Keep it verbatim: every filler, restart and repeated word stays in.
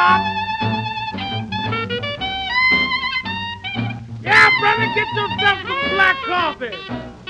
Doc. Yeah, brother, get yourself some black coffee.